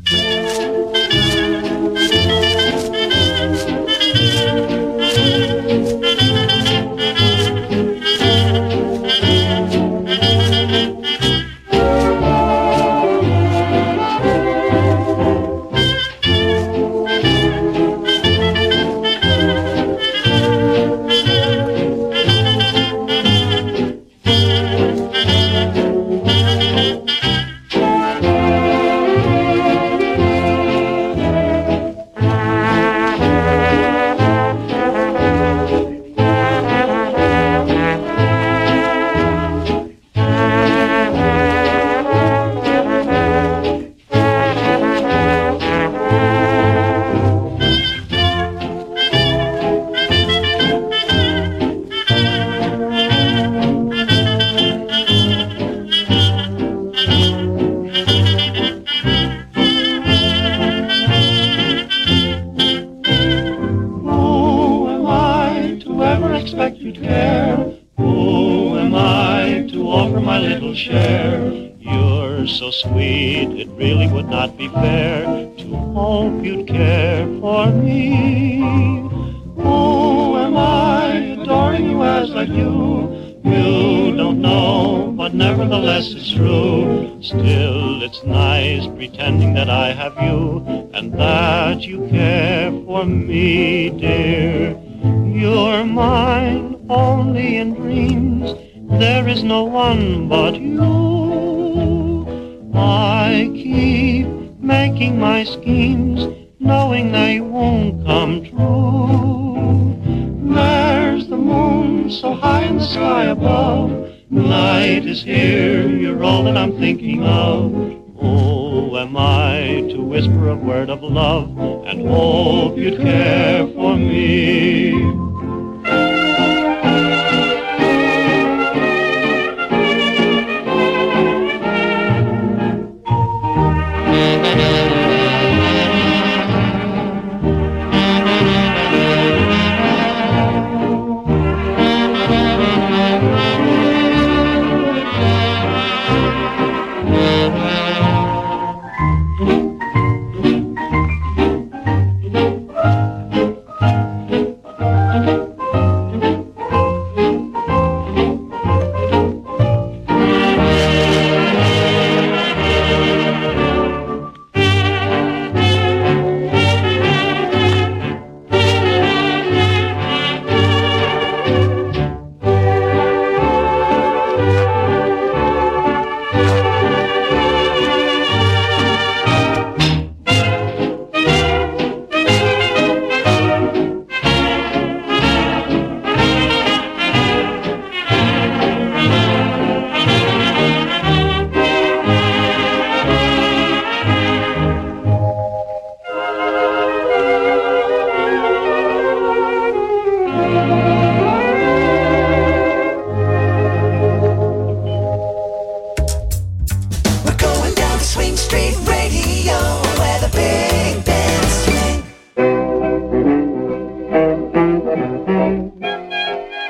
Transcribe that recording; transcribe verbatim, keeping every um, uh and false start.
Expect you to care. Who am I to offer my little share? You're so sweet, it really would not be fair to hope you'd care for me. Who am I, adoring you as I do? You don't know, but nevertheless it's true. Still, it's nice pretending that I have you and that you care for me, dear. You're mine only in dreams. There is no one but you. I keep making my schemes, knowing they won't come true. There's the moon so high in the sky above. Night is here, you're all that I'm thinking of. Who am I to whisper a word of love and hope you'd care for me? Swing Street